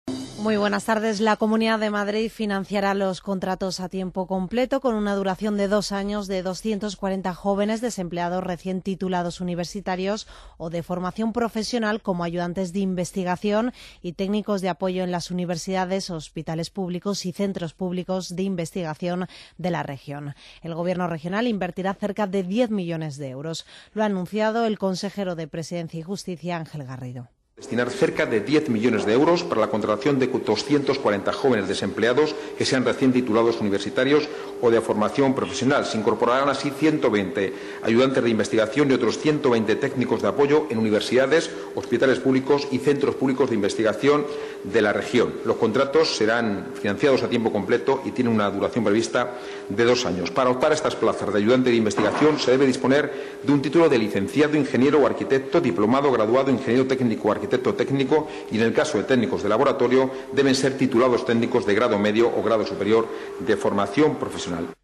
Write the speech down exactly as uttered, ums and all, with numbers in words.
Muy buenas tardes. La Comunidad de Madrid financiará los contratos a tiempo completo con una duración de dos años de doscientos cuarenta jóvenes desempleados recién titulados universitarios o de formación profesional como ayudantes de investigación y técnicos de apoyo en las universidades, hospitales públicos y centros públicos de investigación de la región. El Gobierno regional invertirá cerca de diez millones de euros. Lo ha anunciado el consejero de Presidencia y Justicia, Ángel Garrido. Destinar cerca de diez millones de euros para la contratación de doscientos cuarenta jóvenes desempleados que sean recién titulados universitarios o de formación profesional. Se incorporarán así ciento veinte ayudantes de investigación y otros ciento veinte técnicos de apoyo en universidades, hospitales públicos y centros públicos de investigación de la región. Los contratos serán financiados a tiempo completo y tienen una duración prevista de dos años. Para optar a estas plazas de ayudante de investigación se debe disponer de un título de licenciado, ingeniero o arquitecto, diplomado, graduado, ingeniero técnico o arquitecto técnico y, en el caso de técnicos de laboratorio, deben ser titulados técnicos de grado medio o grado superior de formación profesional.